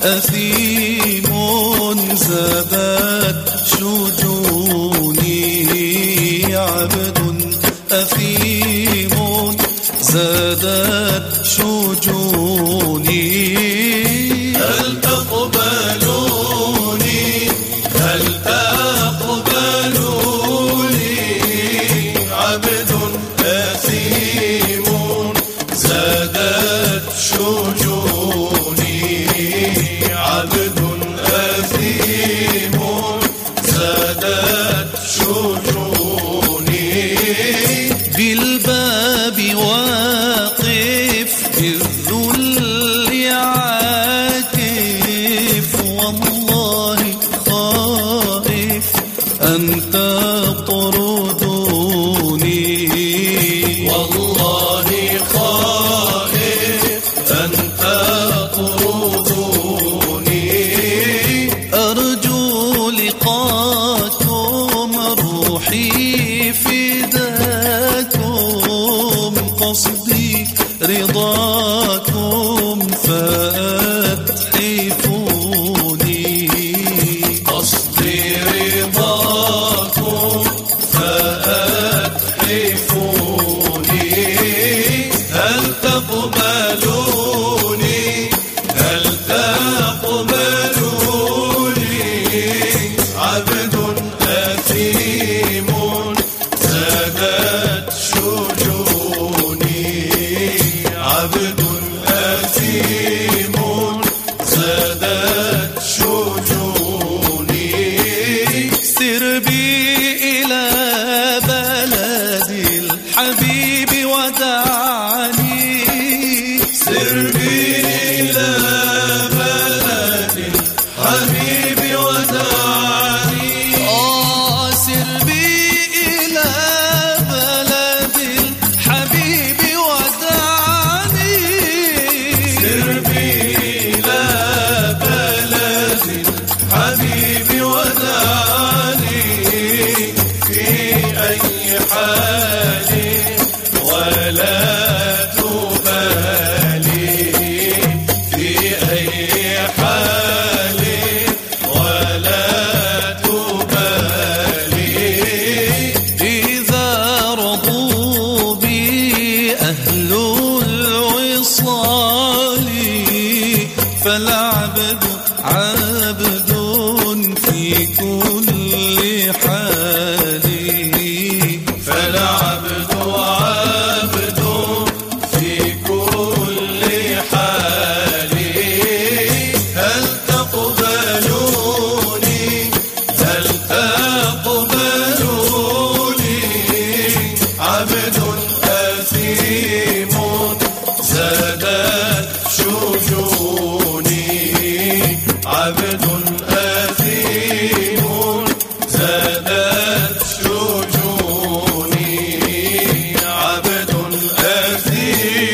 أثيم زادت شجوني، عبد أثيم زادت شجوني. هل تقبلوني هل تقبلوني عبد أثيم زادت شجوني، عبد أثيم زادت شجوني. بالباب واقف بالذل عاكف، والله خائف أن تطردوني، والله خائف أن تطردوني. أرجو لقاكم روحي فداكم، قصدي رضاكم فأتحفوني، قصدي رضاكم فأتحفوني. هل تقبلوني هل تقبلوني عبد أثيم زادت شجوني، عبد أثيم زادت شجوني. سر بي إلى بلد الحبيب ودعني، سر بي إلى بلد الحبيب ودعني. سر بي إلى بلد الحبيب ودعني، سر بي إلى بلد الحبيب ودعني. في أي حال ولا تبالي، في أي حال ولا تبالي. إذا رضوا بي أهل الوصال، فالعبد عبد في كل حال، فالعبد عبد في كل حال. هل تقبلوني هل تقبلوني عبد أثيم زادت شجوني، عبد أثيم زادت شجوني، عبد أثيم